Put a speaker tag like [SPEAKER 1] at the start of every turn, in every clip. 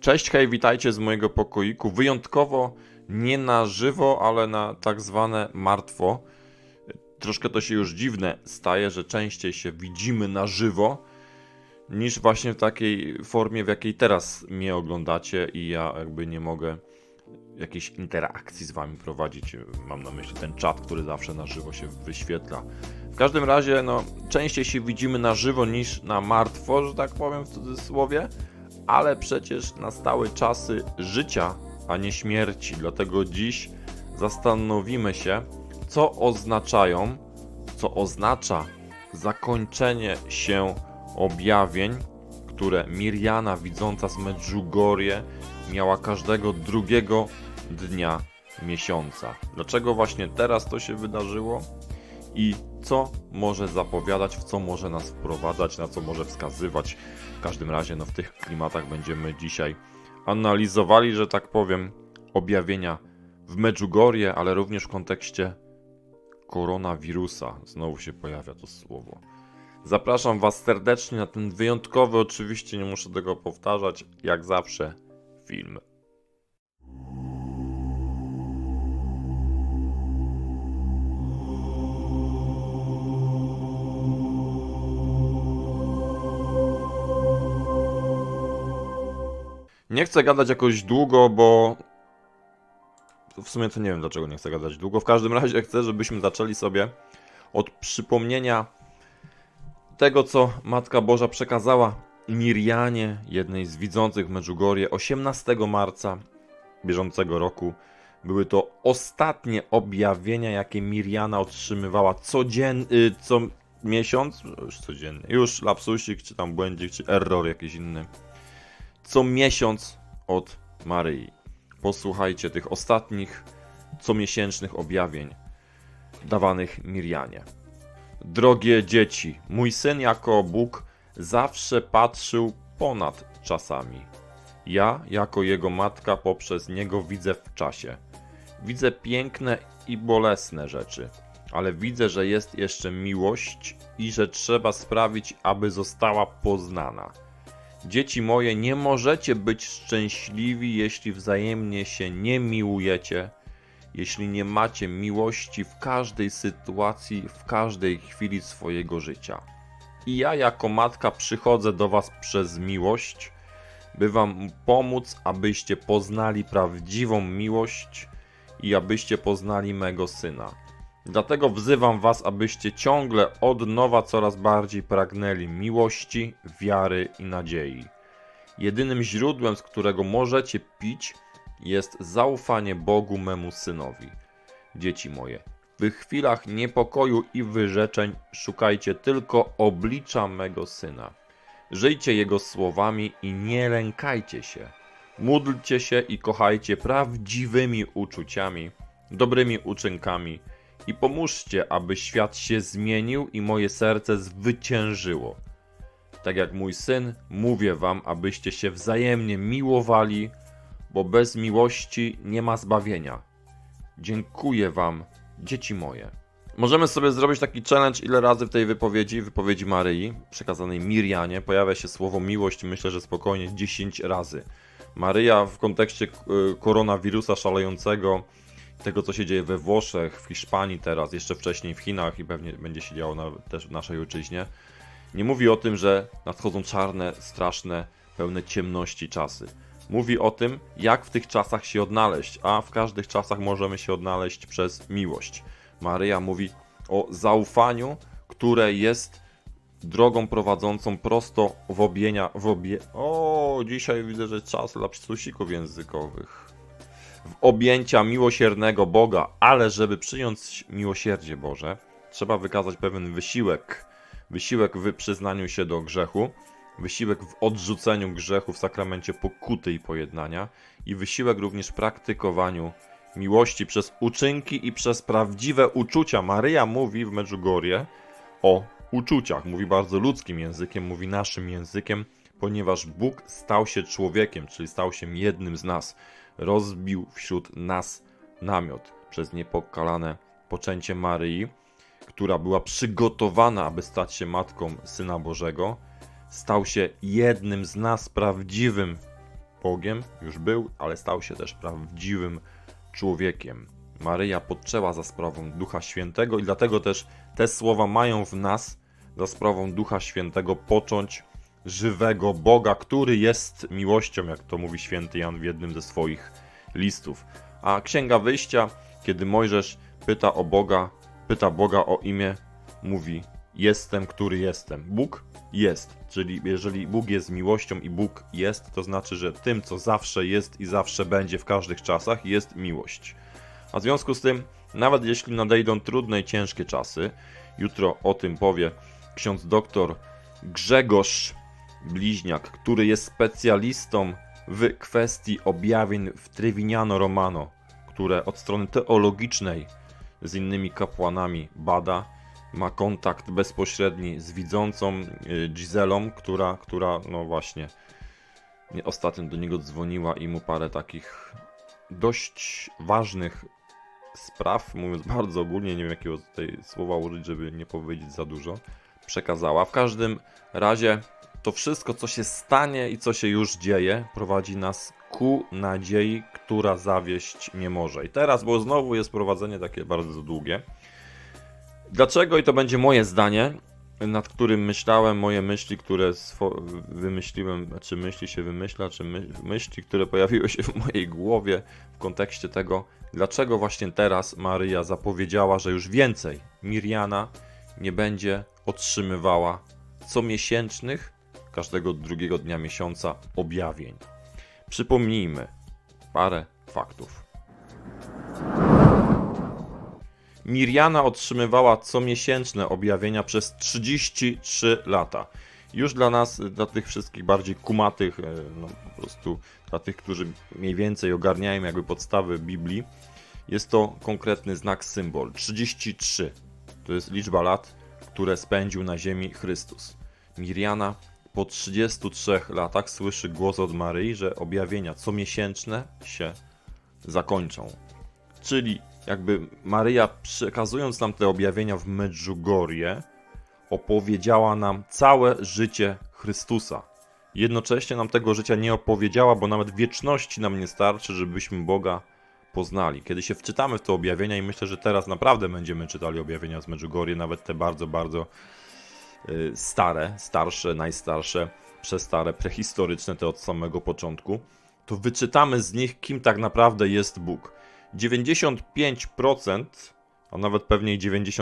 [SPEAKER 1] Cześć, hej, witajcie z mojego pokoiku. Wyjątkowo nie na żywo, ale na tak zwane martwo. Troszkę to się już dziwne staje, że częściej się widzimy na żywo, niż właśnie w takiej formie, w jakiej teraz mnie oglądacie i ja jakby nie mogę jakiejś interakcji z wami prowadzić. Mam na myśli ten czat, który zawsze na żywo się wyświetla. W każdym razie, częściej się widzimy na żywo niż na martwo, że tak powiem w cudzysłowie. Ale przecież nastały czasy życia, a nie śmierci. Dlatego dziś zastanowimy się, co oznacza zakończenie się objawień, które Mirjana widząca z Medjugorje miała każdego drugiego dnia miesiąca. Dlaczego właśnie teraz to się wydarzyło? I co może zapowiadać, w co może nas wprowadzać, na co może wskazywać. W każdym razie w tych klimatach będziemy dzisiaj analizowali, że tak powiem, objawienia w Medjugorje, ale również w kontekście koronawirusa. Znowu się pojawia to słowo. Zapraszam Was serdecznie na ten wyjątkowy, oczywiście nie muszę tego powtarzać, jak zawsze, film. Nie chcę gadać jakoś długo, bo w sumie to nie wiem, dlaczego nie chcę gadać długo. W każdym razie chcę, żebyśmy zaczęli sobie od przypomnienia tego, co Matka Boża przekazała Mirjanie, jednej z widzących w Medjugorje 18 marca bieżącego roku. Były to ostatnie objawienia, jakie Mirjana otrzymywała co miesiąc, już codziennie, już lapsusik, czy tam błędzik, czy error jakiś inny. Co miesiąc od Maryi. Posłuchajcie tych ostatnich comiesięcznych objawień dawanych Mirjanie. Drogie dzieci, mój syn jako Bóg zawsze patrzył ponad czasami. Ja jako jego matka poprzez niego widzę w czasie. Widzę piękne i bolesne rzeczy, ale widzę, że jest jeszcze miłość i że trzeba sprawić, aby została poznana. Dzieci moje, nie możecie być szczęśliwi, jeśli wzajemnie się nie miłujecie, jeśli nie macie miłości w każdej sytuacji, w każdej chwili swojego życia. I ja jako matka przychodzę do was przez miłość, by wam pomóc, abyście poznali prawdziwą miłość i abyście poznali mego syna. Dlatego wzywam was, abyście ciągle od nowa coraz bardziej pragnęli miłości, wiary i nadziei. Jedynym źródłem, z którego możecie pić, jest zaufanie Bogu memu synowi. Dzieci moje, w chwilach niepokoju i wyrzeczeń szukajcie tylko oblicza mego syna. Żyjcie jego słowami i nie lękajcie się. Módlcie się i kochajcie prawdziwymi uczuciami, dobrymi uczynkami, i pomóżcie, aby świat się zmienił i moje serce zwyciężyło. Tak jak mój syn, mówię wam, abyście się wzajemnie miłowali, bo bez miłości nie ma zbawienia. Dziękuję wam, dzieci moje. Możemy sobie zrobić taki challenge, ile razy w tej wypowiedzi Maryi, przekazanej Mirjanie, pojawia się słowo miłość, myślę, że spokojnie 10 razy. Maryja w kontekście koronawirusa szalejącego, tego, co się dzieje we Włoszech, w Hiszpanii teraz, jeszcze wcześniej w Chinach i pewnie będzie się działo też w naszej ojczyźnie, nie mówi o tym, że nadchodzą czarne, straszne, pełne ciemności czasy. Mówi o tym, jak w tych czasach się odnaleźć, a w każdych czasach możemy się odnaleźć przez miłość. Maryja mówi o zaufaniu, które jest drogą prowadzącą prosto dzisiaj widzę, że czas dla lapsusików językowych. W objęcia miłosiernego Boga, ale żeby przyjąć miłosierdzie Boże, trzeba wykazać pewien wysiłek. Wysiłek w przyznaniu się do grzechu, wysiłek w odrzuceniu grzechu w sakramencie pokuty i pojednania i wysiłek również w praktykowaniu miłości przez uczynki i przez prawdziwe uczucia. Maryja mówi w Medjugorje o uczuciach, mówi bardzo ludzkim językiem, mówi naszym językiem, ponieważ Bóg stał się człowiekiem, czyli stał się jednym z nas. Rozbił wśród nas namiot przez niepokalane poczęcie Maryi, która była przygotowana, aby stać się matką Syna Bożego, stał się jednym z nas, prawdziwym Bogiem, już był, ale stał się też prawdziwym człowiekiem. Maryja poczęła za sprawą Ducha Świętego i dlatego też te słowa mają w nas za sprawą Ducha Świętego począć żywego Boga, który jest miłością, jak to mówi święty Jan w jednym ze swoich listów. A Księga Wyjścia, kiedy Mojżesz pyta Boga o imię, mówi: jestem, który jestem. Bóg jest, czyli jeżeli Bóg jest miłością i Bóg jest, to znaczy, że tym, co zawsze jest i zawsze będzie w każdych czasach, jest miłość. A w związku z tym, nawet jeśli nadejdą trudne i ciężkie czasy, jutro o tym powie ksiądz doktor Grzegorz Bliźniak, który jest specjalistą w kwestii objawień w Trivignano Romano, które od strony teologicznej z innymi kapłanami bada, ma kontakt bezpośredni z widzącą Giselą, która no właśnie ostatnio do niego dzwoniła i mu parę takich dość ważnych spraw, mówiąc bardzo ogólnie, nie wiem jakiego tutaj słowa użyć, żeby nie powiedzieć za dużo, przekazała. W każdym razie to wszystko, co się stanie i co się już dzieje, prowadzi nas ku nadziei, która zawieść nie może. I teraz, bo znowu jest prowadzenie takie bardzo długie. Dlaczego? I to będzie moje zdanie, nad którym myślałem, moje myśli, które wymyśliłem, czy myśli się wymyśla, czy myśli, które pojawiły się w mojej głowie w kontekście tego, dlaczego właśnie teraz Maryja zapowiedziała, że już więcej Mirjana nie będzie otrzymywała comiesięcznych, każdego drugiego dnia miesiąca objawień. Przypomnijmy parę faktów. Mirjana otrzymywała comiesięczne objawienia przez 33 lata. Już dla nas, dla tych wszystkich bardziej kumatych, no po prostu dla tych, którzy mniej więcej ogarniają jakby podstawy Biblii, jest to konkretny znak, symbol. 33 to jest liczba lat, które spędził na ziemi Chrystus. Mirjana po 33 latach słyszy głos od Maryi, że objawienia comiesięczne się zakończą. Czyli jakby Maryja, przekazując nam te objawienia w Medjugorje, opowiedziała nam całe życie Chrystusa. Jednocześnie nam tego życia nie opowiedziała, bo nawet wieczności nam nie starczy, żebyśmy Boga poznali. Kiedy się wczytamy w te objawienia, i myślę, że teraz naprawdę będziemy czytali objawienia z Medjugorje, nawet te bardzo, bardzo starsze, najstarsze, przestare, prehistoryczne, te od samego początku, to wyczytamy z nich, kim tak naprawdę jest Bóg. 95%, a nawet pewnie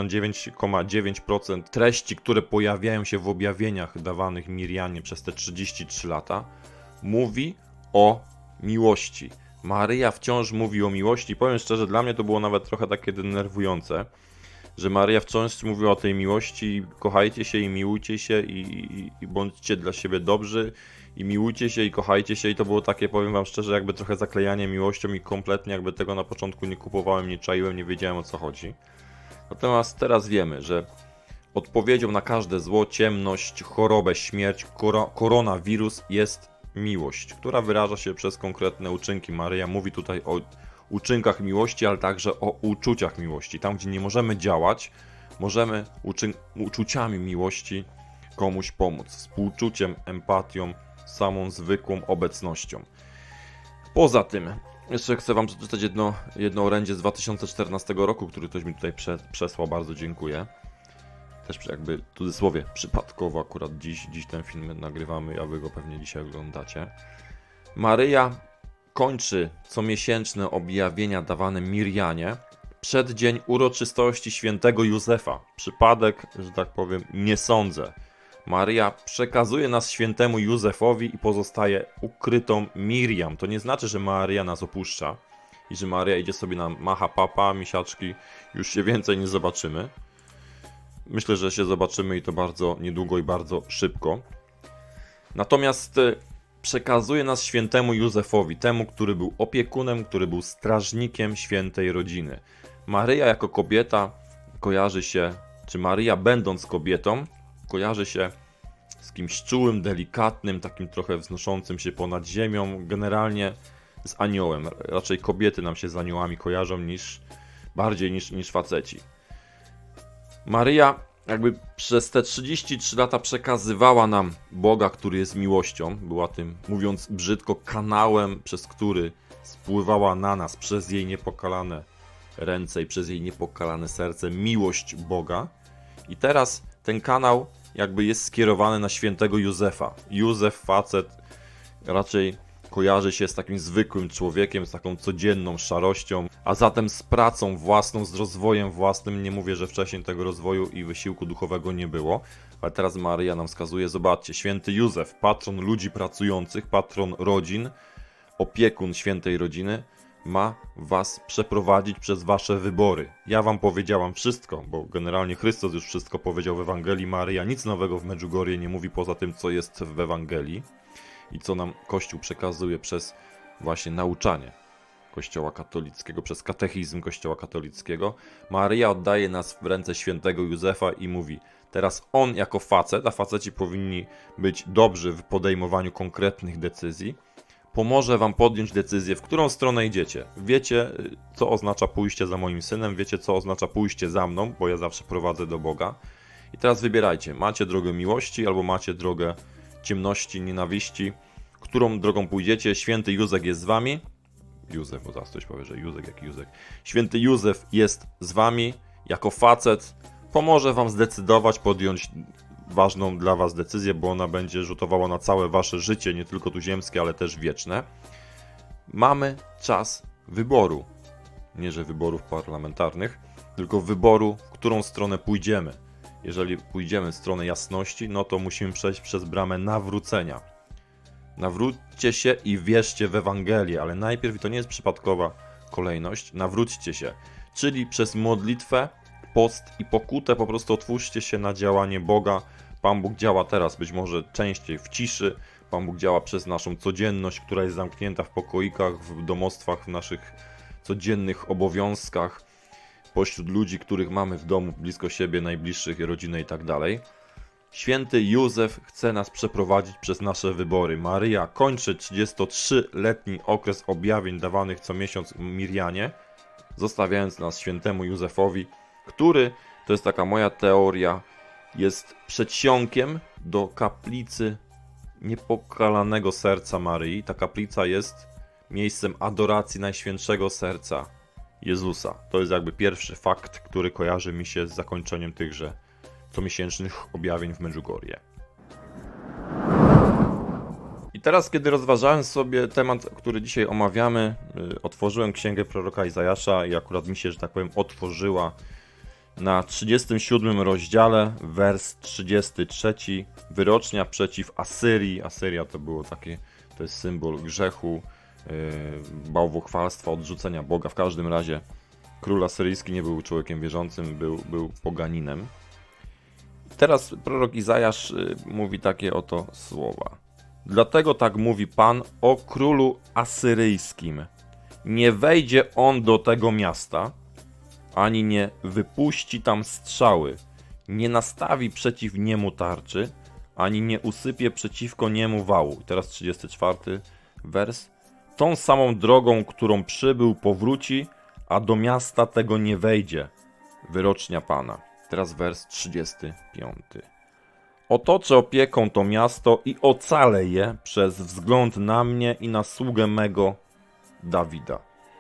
[SPEAKER 1] 99,9% treści, które pojawiają się w objawieniach dawanych Mirjanie przez te 33 lata, mówi o miłości. Maryja wciąż mówi o miłości. Powiem szczerze, dla mnie to było nawet trochę takie denerwujące, że Maryja wciąż mówiła o tej miłości: kochajcie się i miłujcie się i bądźcie dla siebie dobrzy i miłujcie się i kochajcie się, i to było takie, powiem wam szczerze, jakby trochę zaklejanie miłością i kompletnie jakby tego na początku nie kupowałem, nie czaiłem, nie wiedziałem, o co chodzi. Natomiast teraz wiemy, że odpowiedzią na każde zło, ciemność, chorobę, śmierć, koronawirus jest miłość, która wyraża się przez konkretne uczynki. Maryja mówi tutaj o uczynkach miłości, ale także o uczuciach miłości. Tam, gdzie nie możemy działać, możemy uczuciami miłości komuś pomóc. Współczuciem, empatią, samą zwykłą obecnością. Poza tym, jeszcze chcę wam przeczytać jedno orędzie z 2014 roku, który ktoś mi tutaj przesłał, bardzo dziękuję. Też jakby w cudzysłowie przypadkowo akurat dziś ten film nagrywamy, a wy go pewnie dzisiaj oglądacie. Maryja kończy comiesięczne objawienia dawane Mirjanie przed dzień uroczystości świętego Józefa. Przypadek, że tak powiem, nie sądzę. Maryja przekazuje nas świętemu Józefowi i pozostaje ukrytą Mirjam. To nie znaczy, że Maryja nas opuszcza i że Maryja idzie sobie na macha papa, misiaczki, już się więcej nie zobaczymy. Myślę, że się zobaczymy i to bardzo niedługo i bardzo szybko. Natomiast przekazuje nas świętemu Józefowi, temu, który był opiekunem, który był strażnikiem świętej rodziny. Maryja jako kobieta kojarzy się, czy Maryja będąc kobietą, kojarzy się z kimś czułym, delikatnym, takim trochę wznoszącym się ponad ziemią, generalnie z aniołem. Raczej kobiety nam się z aniołami kojarzą bardziej niż faceci. Maryja jakby przez te 33 lata przekazywała nam Boga, który jest miłością. Była tym, mówiąc brzydko, kanałem, przez który spływała na nas przez jej niepokalane ręce i przez jej niepokalane serce miłość Boga. I teraz ten kanał jakby jest skierowany na świętego Józefa. Józef, facet, raczej kojarzy się z takim zwykłym człowiekiem, z taką codzienną szarością, a zatem z pracą własną, z rozwojem własnym. Nie mówię, że wcześniej tego rozwoju i wysiłku duchowego nie było, ale teraz Maryja nam wskazuje, zobaczcie, święty Józef, patron ludzi pracujących, patron rodzin, opiekun świętej rodziny, ma was przeprowadzić przez wasze wybory. Ja wam powiedziałam wszystko, bo generalnie Chrystus już wszystko powiedział w Ewangelii. Maryja nic nowego w Medjugorje nie mówi poza tym, co jest w Ewangelii i co nam Kościół przekazuje przez właśnie nauczanie Kościoła katolickiego, przez katechizm Kościoła katolickiego. Maryja oddaje nas w ręce świętego Józefa i mówi, teraz on jako facet, a faceci powinni być dobrzy w podejmowaniu konkretnych decyzji, pomoże wam podjąć decyzję, w którą stronę idziecie. Wiecie, co oznacza pójście za moim synem, wiecie, co oznacza pójście za mną, bo ja zawsze prowadzę do Boga. I teraz wybierajcie, macie drogę miłości albo macie drogę ciemności, nienawiści. Którą drogą pójdziecie? Święty Józef jest z wami. Józef, bo zaraz ktoś powie, że Józek, jaki Józek. Święty Józef jest z wami, jako facet pomoże wam zdecydować, podjąć ważną dla was decyzję, bo ona będzie rzutowała na całe wasze życie, nie tylko tu ziemskie, ale też wieczne. Mamy czas wyboru. Nie, że wyborów parlamentarnych, tylko wyboru, w którą stronę pójdziemy. Jeżeli pójdziemy w stronę jasności, no to musimy przejść przez bramę nawrócenia. Nawróćcie się i wierzcie w Ewangelię, ale najpierw, i to nie jest przypadkowa kolejność, nawróćcie się, czyli przez modlitwę, post i pokutę po prostu otwórzcie się na działanie Boga. Pan Bóg działa teraz, być może częściej w ciszy, Pan Bóg działa przez naszą codzienność, która jest zamknięta w pokoikach, w domostwach, w naszych codziennych obowiązkach, pośród ludzi, których mamy w domu, blisko siebie, najbliższych, rodzinę i tak dalej. Święty Józef chce nas przeprowadzić przez nasze wybory. Maryja kończy 33-letni okres objawień dawanych co miesiąc Mirjanie, zostawiając nas świętemu Józefowi, który, to jest taka moja teoria, jest przedsionkiem do kaplicy niepokalanego serca Maryi. Ta kaplica jest miejscem adoracji Najświętszego Serca Jezusa. To jest jakby pierwszy fakt, który kojarzy mi się z zakończeniem tychże comiesięcznych objawień w Medjugorje. I teraz, kiedy rozważałem sobie temat, który dzisiaj omawiamy, otworzyłem księgę proroka Izajasza i akurat mi się, że tak powiem, otworzyła na 37 rozdziale, wers 33, wyrocznia przeciw Asyrii. Asyria to jest symbol grzechu, bałwochwalstwa, odrzucenia Boga. W każdym razie król asyryjski nie był człowiekiem wierzącym, był poganinem. Teraz prorok Izajasz mówi takie oto słowa. Dlatego tak mówi Pan o królu asyryjskim. Nie wejdzie on do tego miasta, ani nie wypuści tam strzały, nie nastawi przeciw niemu tarczy, ani nie usypie przeciwko niemu wału. Teraz 34 wers. Tą samą drogą, którą przybył, powróci, a do miasta tego nie wejdzie. Wyrocznia Pana. Teraz wers 35. Otoczę opieką to miasto i ocalę je przez wzgląd na mnie i na sługę mego Dawida.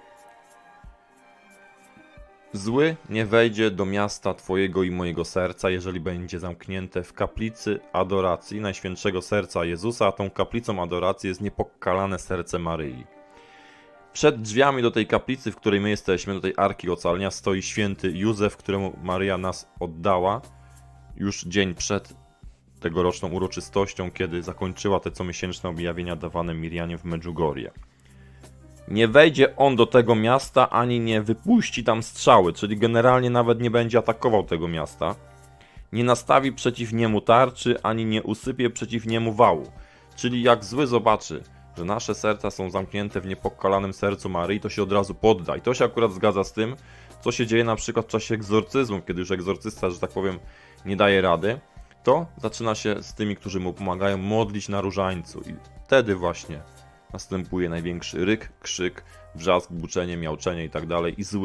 [SPEAKER 1] Zły nie wejdzie do miasta twojego i mojego serca, jeżeli będzie zamknięte w kaplicy adoracji Najświętszego Serca Jezusa, a tą kaplicą adoracji jest niepokalane serce Maryi. Przed drzwiami do tej kaplicy, w której my jesteśmy, do tej arki ocalenia, stoi święty Józef, któremu Maryja nas oddała już dzień przed tegoroczną uroczystością, kiedy zakończyła te comiesięczne objawienia dawane Mirjanie w Medjugorje. Nie wejdzie on do tego miasta, ani nie wypuści tam strzały, czyli generalnie nawet nie będzie atakował tego miasta. Nie nastawi przeciw niemu tarczy, ani nie usypie przeciw niemu wału. Czyli jak zły zobaczy, że nasze serca są zamknięte w niepokalanym sercu Maryi, to się od razu podda. I to się akurat zgadza z tym, co się dzieje na przykład w czasie egzorcyzmu, kiedy już egzorcysta, że tak powiem, nie daje rady, to zaczyna się z tymi, którzy mu pomagają, modlić na różańcu. I wtedy właśnie następuje największy ryk, krzyk, wrzask, buczenie, miauczenie i tak dalej. I zły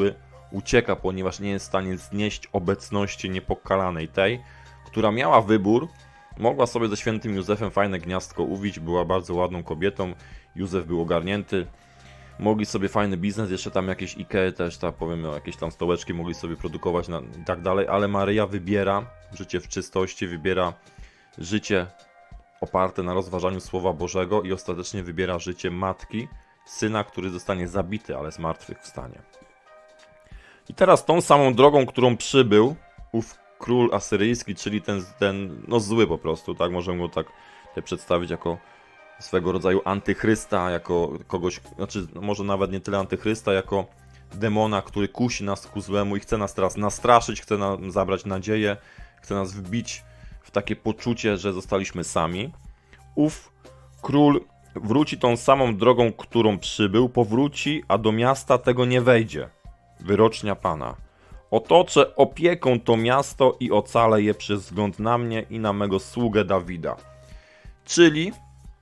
[SPEAKER 1] ucieka, ponieważ nie jest w stanie znieść obecności niepokalanej, tej, która miała wybór, mogła sobie ze świętym Józefem fajne gniazdko uwić, była bardzo ładną kobietą, Józef był ogarnięty, mogli sobie fajny biznes, jeszcze tam jakieś Ikea też, tak powiem, jakieś tam stołeczki mogli sobie produkować i tak dalej, ale Maryja wybiera życie w czystości, wybiera życie oparte na rozważaniu Słowa Bożego i ostatecznie wybiera życie matki, syna, który zostanie zabity, ale zmartwychwstanie. I teraz tą samą drogą, którą przybył ów król asyryjski, czyli ten no zły po prostu, tak, możemy go tak przedstawić jako swego rodzaju antychrysta, jako kogoś, znaczy może nawet nie tyle antychrysta, jako demona, który kusi nas ku złemu i chce nas teraz nastraszyć, chce nam zabrać nadzieję, chce nas wbić w takie poczucie, że zostaliśmy sami. Ów król wróci tą samą drogą, którą przybył, powróci, a do miasta tego nie wejdzie. Wyrocznia Pana. Otoczę opieką to miasto i ocalę je przez wzgląd na mnie i na mego sługę Dawida. Czyli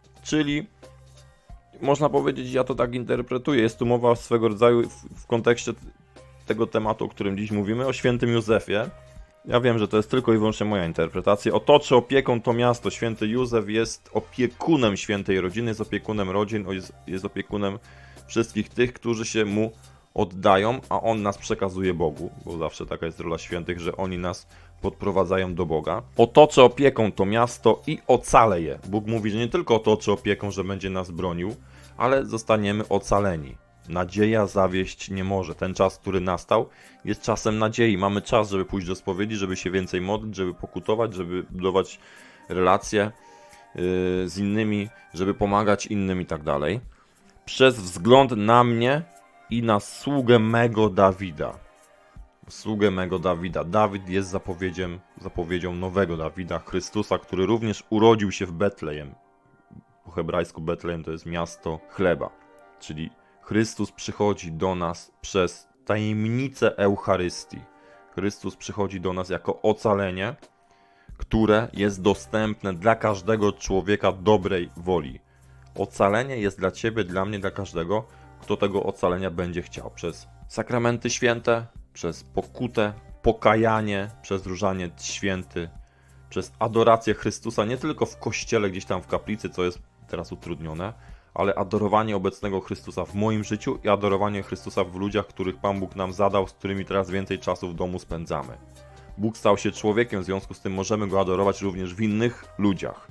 [SPEAKER 1] można powiedzieć, ja to tak interpretuję, jest tu mowa swego rodzaju w kontekście tego tematu, o którym dziś mówimy, o świętym Józefie. Ja wiem, że to jest tylko i wyłącznie moja interpretacja. Otoczę opieką to miasto. Święty Józef jest opiekunem świętej rodziny, jest opiekunem rodzin, jest opiekunem wszystkich tych, którzy się mu oddają, a on nas przekazuje Bogu, bo zawsze taka jest rola świętych, że oni nas podprowadzają do Boga. Otoczę opieką to miasto i ocalę je. Bóg mówi, że nie tylko otoczy opieką, że będzie nas bronił, ale zostaniemy ocaleni. Nadzieja zawieść nie może. Ten czas, który nastał, jest czasem nadziei. Mamy czas, żeby pójść do spowiedzi, żeby się więcej modlić, żeby pokutować, żeby budować relacje z innymi, żeby pomagać innym i tak dalej. Przez wzgląd na mnie i na sługę mego Dawida. Sługę mego Dawida. Dawid jest zapowiedzią nowego Dawida, Chrystusa, który również urodził się w Betlejem. Po hebrajsku Betlejem to jest miasto chleba. Czyli Chrystus przychodzi do nas przez tajemnicę Eucharystii. Chrystus przychodzi do nas jako ocalenie, które jest dostępne dla każdego człowieka dobrej woli. Ocalenie jest dla ciebie, dla mnie, dla każdego, kto tego ocalenia będzie chciał. Przez sakramenty święte, przez pokutę, pokajanie, przez różaniec święty, przez adorację Chrystusa, nie tylko w kościele, gdzieś tam w kaplicy, co jest teraz utrudnione, ale adorowanie obecnego Chrystusa w moim życiu i adorowanie Chrystusa w ludziach, których Pan Bóg nam zadał, z którymi teraz więcej czasu w domu spędzamy. Bóg stał się człowiekiem, w związku z tym możemy Go adorować również w innych ludziach.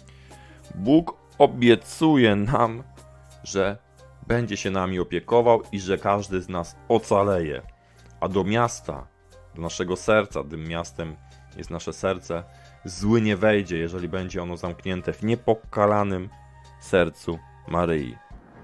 [SPEAKER 1] Bóg obiecuje nam, że będzie się nami opiekował i że każdy z nas ocaleje. A do miasta, do naszego serca, tym miastem jest nasze serce, zły nie wejdzie, jeżeli będzie ono zamknięte w niepokalanym sercu Maryi.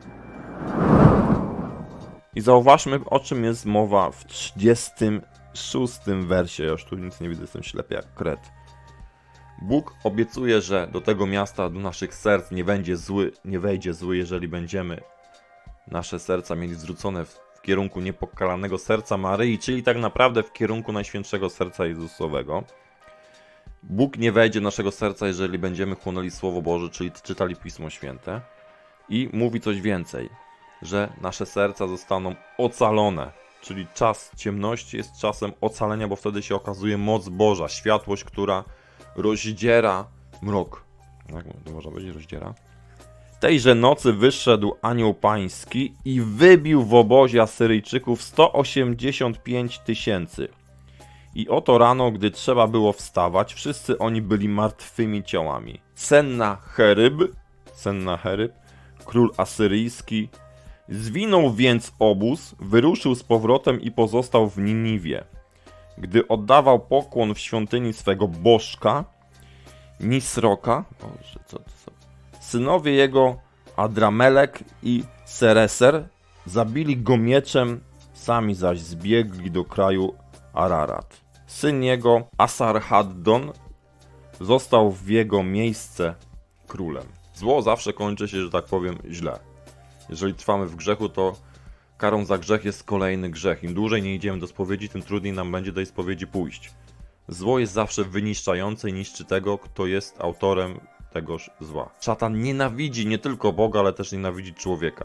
[SPEAKER 1] I zauważmy, o czym jest mowa w 36 wersie. Ja już tu nic nie widzę, jestem ślepy jak kret. Bóg obiecuje, że do tego miasta, do naszych serc nie wejdzie zły, jeżeli będziemy nasze serca mieli zwrócone w kierunku niepokalanego serca Maryi, czyli tak naprawdę w kierunku Najświętszego Serca Jezusowego. Bóg nie wejdzie do naszego serca, jeżeli będziemy chłonęli Słowo Boże, czyli czytali Pismo Święte. I mówi coś więcej, że nasze serca zostaną ocalone, czyli czas ciemności jest czasem ocalenia, bo wtedy się okazuje moc Boża, światłość, która rozdziera mrok. Jak to można powiedzieć, rozdziera? Tejże nocy wyszedł anioł pański i wybił w obozie Asyryjczyków 185 000. I oto rano, gdy trzeba było wstawać, wszyscy oni byli martwymi ciałami. Sennacheryb, król asyryjski, zwinął więc obóz, wyruszył z powrotem i pozostał w Niniwie. Gdy oddawał pokłon w świątyni swego bożka, Nisroka, synowie jego Adramelek i Sereser zabili go mieczem, sami zaś zbiegli do kraju Ararat. Syn jego Asarhaddon został w jego miejsce królem. Zło zawsze kończy się, że tak powiem, źle. Jeżeli trwamy w grzechu, to karą za grzech jest kolejny grzech. Im dłużej nie idziemy do spowiedzi, tym trudniej nam będzie do tej spowiedzi pójść. Zło jest zawsze wyniszczające i niszczy tego, kto jest autorem tegoż zła. Szatan nienawidzi nie tylko Boga, ale też nienawidzi człowieka.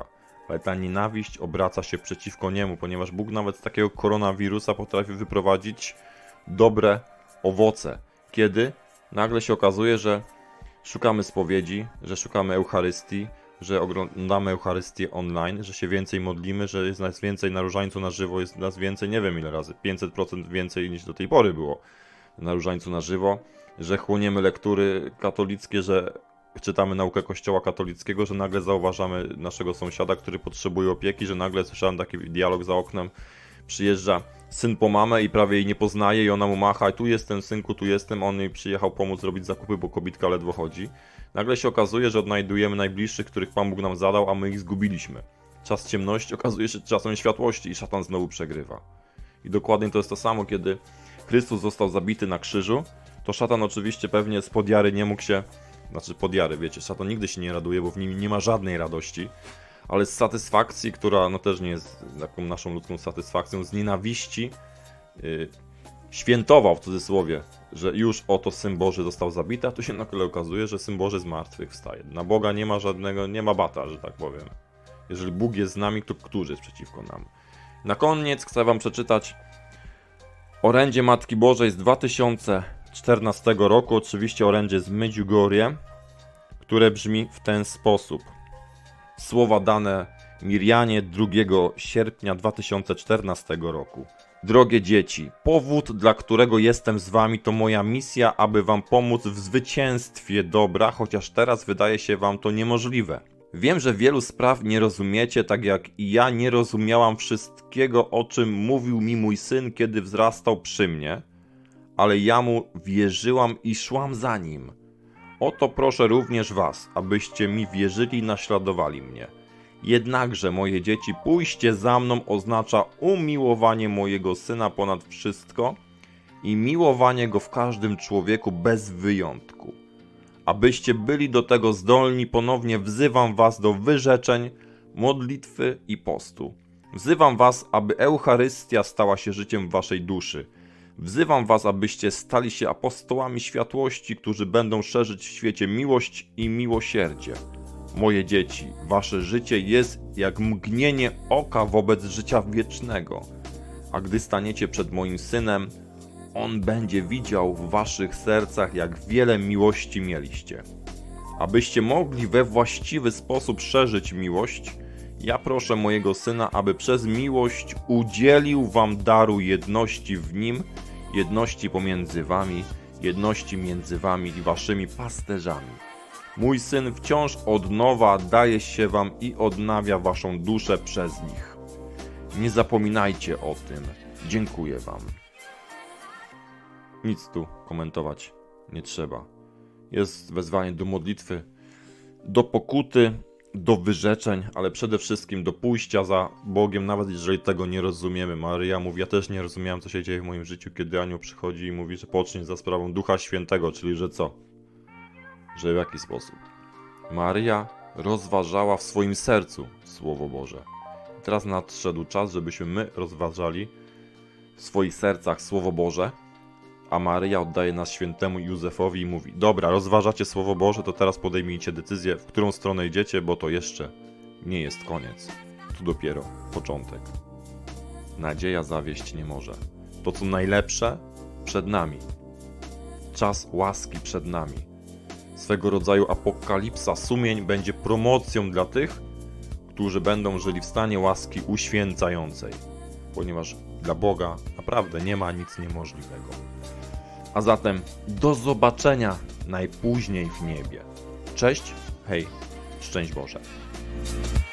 [SPEAKER 1] ale ta nienawiść obraca się przeciwko niemu, ponieważ Bóg nawet z takiego koronawirusa potrafi wyprowadzić dobre owoce. Kiedy nagle się okazuje, że szukamy spowiedzi, że szukamy Eucharystii, że oglądamy Eucharystię online, że się więcej modlimy, że jest nas więcej na Różańcu na żywo, jest nas więcej, nie wiem ile razy, 500% więcej niż do tej pory było na Różańcu na żywo, że chłoniemy lektury katolickie, że czytamy naukę Kościoła katolickiego, że nagle zauważamy naszego sąsiada, który potrzebuje opieki, że nagle słyszałem taki dialog za oknem, przyjeżdża syn po mamę i prawie jej nie poznaje i ona mu macha, tu jestem synku, tu jestem, on jej przyjechał pomóc robić zakupy, bo kobitka ledwo chodzi. Nagle się okazuje, że odnajdujemy najbliższych, których Pan Bóg nam zadał, a my ich zgubiliśmy. Czas ciemności okazuje się czasem światłości i szatan znowu przegrywa. I dokładnie to jest to samo, kiedy Chrystus został zabity na krzyżu, to szatan oczywiście pewnie z podjary nie mógł się, wiecie, szatan nigdy się nie raduje, bo w nim nie ma żadnej radości, ale z satysfakcji, która no też nie jest taką naszą ludzką satysfakcją, z nienawiści świętował w cudzysłowie, że już oto Syn Boży został zabity, a tu się nagle okazuje, że Syn Boży z martwych wstaje. Na Boga nie ma żadnego, nie ma bata, że tak powiem. Jeżeli Bóg jest z nami, to któż jest przeciwko nam? Na koniec chcę wam przeczytać orędzie Matki Bożej z 2014 roku, oczywiście orędzie z Medjugorje, które brzmi w ten sposób. Słowa dane Mirjanie 2 sierpnia 2014 roku. Drogie dzieci, powód, dla którego jestem z wami, to moja misja, aby wam pomóc w zwycięstwie dobra, chociaż teraz wydaje się wam to niemożliwe. Wiem, że wielu spraw nie rozumiecie, tak jak i ja nie rozumiałam wszystkiego, o czym mówił mi mój syn, kiedy wzrastał przy mnie, ale ja mu wierzyłam i szłam za nim. Oto proszę również was, abyście mi wierzyli i naśladowali mnie. Jednakże, moje dzieci, pójście za mną oznacza umiłowanie mojego Syna ponad wszystko i miłowanie Go w każdym człowieku bez wyjątku. Abyście byli do tego zdolni, ponownie wzywam was do wyrzeczeń, modlitwy i postu. Wzywam was, aby Eucharystia stała się życiem waszej duszy. Wzywam was, abyście stali się apostołami światłości, którzy będą szerzyć w świecie miłość i miłosierdzie. Moje dzieci, wasze życie jest jak mgnienie oka wobec życia wiecznego. A gdy staniecie przed moim Synem, On będzie widział w waszych sercach, jak wiele miłości mieliście. Abyście mogli we właściwy sposób szerzyć miłość, ja proszę mojego Syna, aby przez miłość udzielił wam daru jedności w Nim, jedności pomiędzy wami, jedności między wami i waszymi pasterzami. Mój Syn wciąż od nowa daje się wam i odnawia waszą duszę przez nich. Nie zapominajcie o tym. Dziękuję wam. Nic tu komentować nie trzeba. Jest wezwanie do modlitwy, do pokuty, do wyrzeczeń, ale przede wszystkim do pójścia za Bogiem, nawet jeżeli tego nie rozumiemy. Maryja mówi, ja też nie rozumiałem, co się dzieje w moim życiu, kiedy anioł przychodzi i mówi, że pocznij za sprawą Ducha Świętego, czyli że co? Że w jaki sposób? Maryja rozważała w swoim sercu Słowo Boże. I teraz nadszedł czas, żebyśmy my rozważali w swoich sercach Słowo Boże, a Maryja oddaje nas świętemu Józefowi i mówi, dobra, rozważacie Słowo Boże, to teraz podejmijcie decyzję, w którą stronę idziecie, bo to jeszcze nie jest koniec. Tu dopiero początek. Nadzieja zawieść nie może. To, co najlepsze, przed nami. Czas łaski przed nami. Swego rodzaju apokalipsa sumień będzie promocją dla tych, którzy będą żyli w stanie łaski uświęcającej. Ponieważ dla Boga naprawdę nie ma nic niemożliwego. A zatem do zobaczenia najpóźniej w niebie. Cześć, hej, szczęść Boże.